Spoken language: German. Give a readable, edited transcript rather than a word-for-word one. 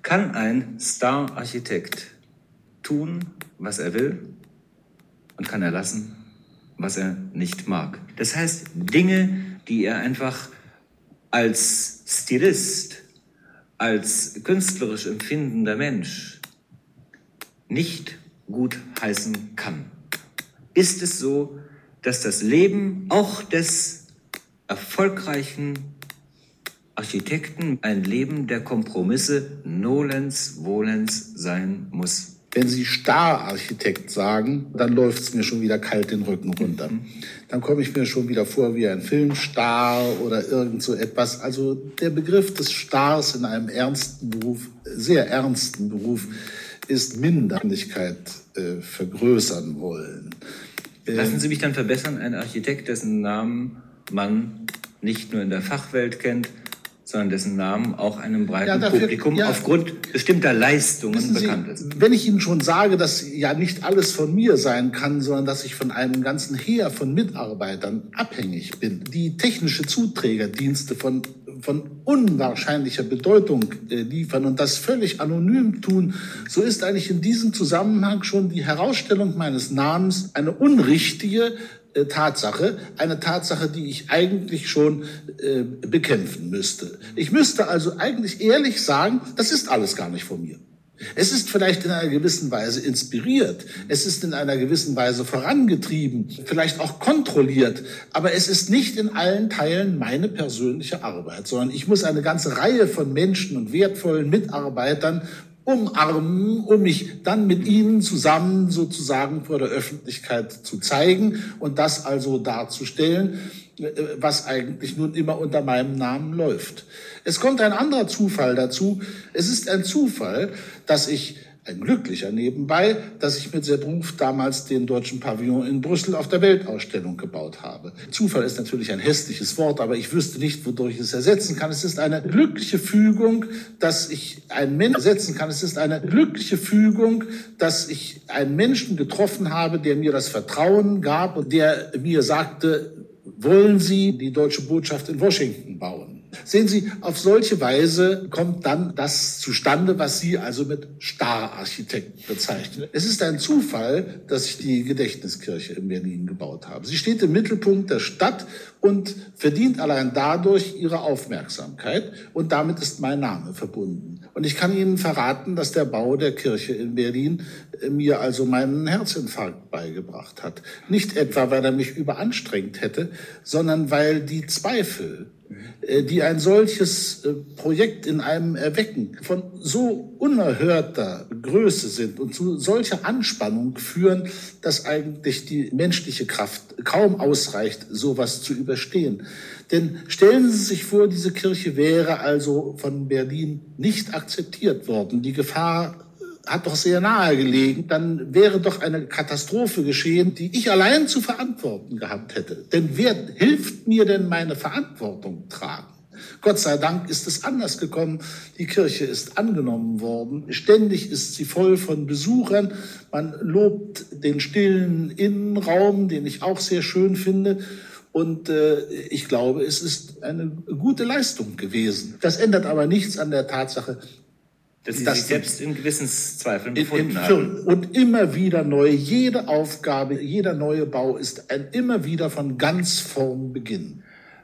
Kann ein Star-Architekt tun, was er will, und kann er lassen, was er nicht mag? Das heißt, Dinge, die er einfach als Stilist, als künstlerisch empfindender Mensch nicht gut heißen kann. Ist es so, dass das Leben auch des erfolgreichen Architekten ein Leben der Kompromisse nolens volens sein muss? Wenn Sie Star-Architekt sagen, dann läuft es mir schon wieder kalt den Rücken runter. Dann komme ich mir schon wieder vor wie ein Filmstar oder irgend so etwas. Also der Begriff des Stars in einem ernsten Beruf, sehr ernsten Beruf, ist Minderwertigkeit vergrößern wollen. Lassen Sie mich dann verbessern, ein Architekt, dessen Namen man nicht nur in der Fachwelt kennt, sondern dessen Namen auch einem breiten Publikum aufgrund bestimmter Leistungen bekannt ist. Wenn ich Ihnen schon sage, dass ja nicht alles von mir sein kann, sondern dass ich von einem ganzen Heer von Mitarbeitern abhängig bin, die technische Zuträgerdienste von unwahrscheinlicher Bedeutung liefern und das völlig anonym tun, so ist eigentlich in diesem Zusammenhang schon die Herausstellung meines Namens eine unrichtige Tatsache, eine Tatsache, die ich eigentlich schon bekämpfen müsste. Ich müsste also eigentlich ehrlich sagen, das ist alles gar nicht von mir. Es ist vielleicht in einer gewissen Weise inspiriert, es ist in einer gewissen Weise vorangetrieben, vielleicht auch kontrolliert, aber es ist nicht in allen Teilen meine persönliche Arbeit, sondern ich muss eine ganze Reihe von Menschen und wertvollen Mitarbeitern umarmen, um mich dann mit ihnen zusammen sozusagen vor der Öffentlichkeit zu zeigen und das also darzustellen, was eigentlich nun immer unter meinem Namen läuft. Es kommt ein anderer Zufall dazu. Es ist ein Zufall, dass ich, ein glücklicher nebenbei, dass ich mit Sebruf damals den Deutschen Pavillon in Brüssel auf der Weltausstellung gebaut habe. Zufall ist natürlich ein hässliches Wort, aber ich wüsste nicht, wodurch ich es ersetzen kann. Es ist eine glückliche Fügung, dass ich einen Menschen ersetzen kann. Es ist eine glückliche Fügung, dass ich einen Menschen getroffen habe, der mir das Vertrauen gab und der mir sagte, wollen Sie die deutsche Botschaft in Washington bauen? Sehen Sie, auf solche Weise kommt dann das zustande, was Sie also mit Star-Architekt bezeichnen. Es ist ein Zufall, dass ich die Gedächtniskirche in Berlin gebaut habe. Sie steht im Mittelpunkt der Stadt und verdient allein dadurch ihre Aufmerksamkeit und damit ist mein Name verbunden. Und ich kann Ihnen verraten, dass der Bau der Kirche in Berlin mir also meinen Herzinfarkt beigebracht hat. Nicht etwa, weil er mich überanstrengt hätte, sondern weil die Zweifel, die ein solches Projekt in einem erwecken, von so unerhörter Größe sind und zu solcher Anspannung führen, dass eigentlich die menschliche Kraft kaum ausreicht, sowas zu überstehen. Denn stellen Sie sich vor, diese Kirche wäre also von Berlin nicht akzeptiert worden. Die Gefahr hat doch sehr nahe gelegen, dann wäre doch eine Katastrophe geschehen, die ich allein zu verantworten gehabt hätte. Denn wer hilft mir denn meine Verantwortung tragen? Gott sei Dank ist es anders gekommen. Die Kirche ist angenommen worden. Ständig ist sie voll von Besuchern. Man lobt den stillen Innenraum, den ich auch sehr schön finde. Und ich glaube, es ist eine gute Leistung gewesen. Das ändert aber nichts an der Tatsache, dass Sie sich selbst in Gewissenszweifeln befunden haben. Und immer wieder neu, jede Aufgabe, jeder neue Bau ist ein immer wieder von ganz vorn Beginn.